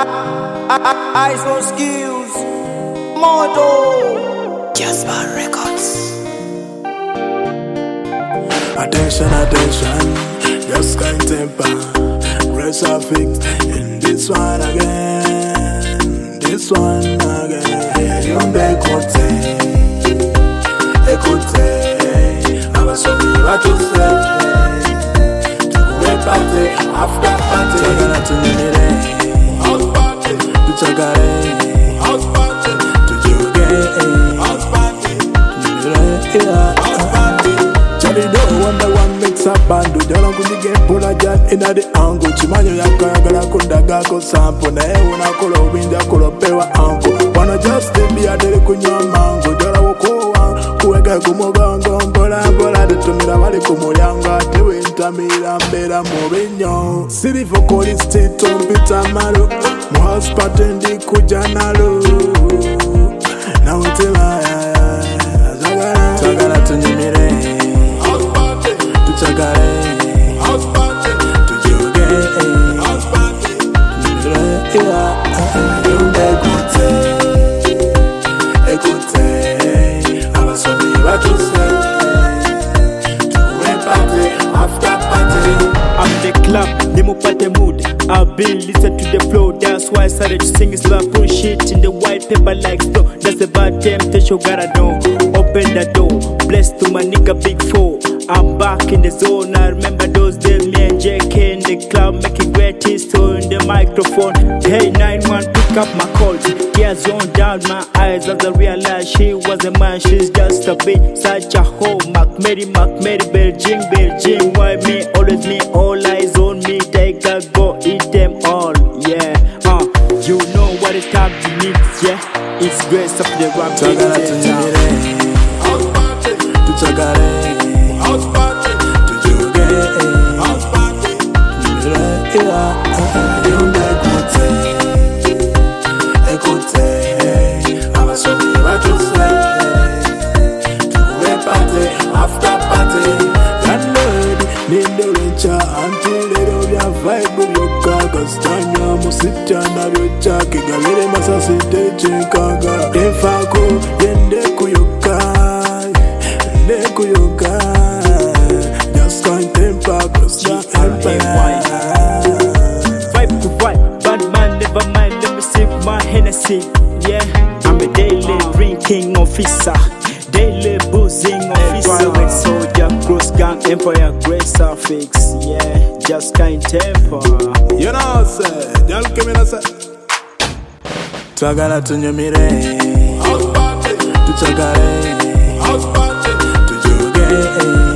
Eyes on skills, Modo, Jasper Records. Attention, attention, just kind temper. Grace are fixed in this one again. This one again. Yombe kote, ekote. Abasomi batuse. Tukue party, after party. Tagana tunimire. House party. Tuchagare. House party. Tujuge. House party. Tunimire. House party. Charlie don't wonder one mix up band. Jala kunige pula jat inna the angle. Chimanyo yakagala kundaga ko sample. Na una kolo winja kolo pewa anko. Wanna just be a dele kunya mango. Jala woko kuweka kumugongo mbola mbola. Detumira wali kumulyanga tewe ntamira mbera mubinyo. Siri vokoli state ompita malo. Muhouse party ndi kuja nalo. Na utema Tagana tunyimire. Tuchagare. House party. Tujuge. House party. Tunimire. Yombe kote. Ekote. Abasomi batuse. Tukue party. After party. I'm the club, nemo party mood. I've been listen to the flow, that's why I started to sing this love bullshit in the white paper like snow. That's a bad temptation, gotta know. Open the door, blessed to my nigga Big Four. I'm back in the zone, I remember those days, me and JK in the club making great history in the microphone. Hey 9-1, pick up my calls. Yeah, zoned down my eyes as I realized she was a man, she's just a bitch. Such a hoe, Mary, Beijing. Why me, always me, all eyes on me. Take a go, eat them all, yeah. You know what it's time to me, yeah. It's grace of the rap. Tagana tunyimire. House party. Tuchagare. House party. Tujuge. House party. Tunimire. Yombe kote. Ekote. Abasomi batuse. Tukue party. After party. Landlord. Nindo rencha. Until lero vya vibe vyoka. Kastanya musichana vyocha. Kigalere masasi techinkaga. Defako yende kuyoka. Yende kuyoka. Just can't temper cause the empire. Vibe to vibe, bad man never mind, let me sip my Hennessy. Yeah, I'm a daily drinking officer, daily boozing officer. Private soldier, cross gang, empire, grace suffix. Yeah, just kind temper. You know say, y'all come in and say Tagana tunyimire. House party. Tuchagare. House party. Tujuge.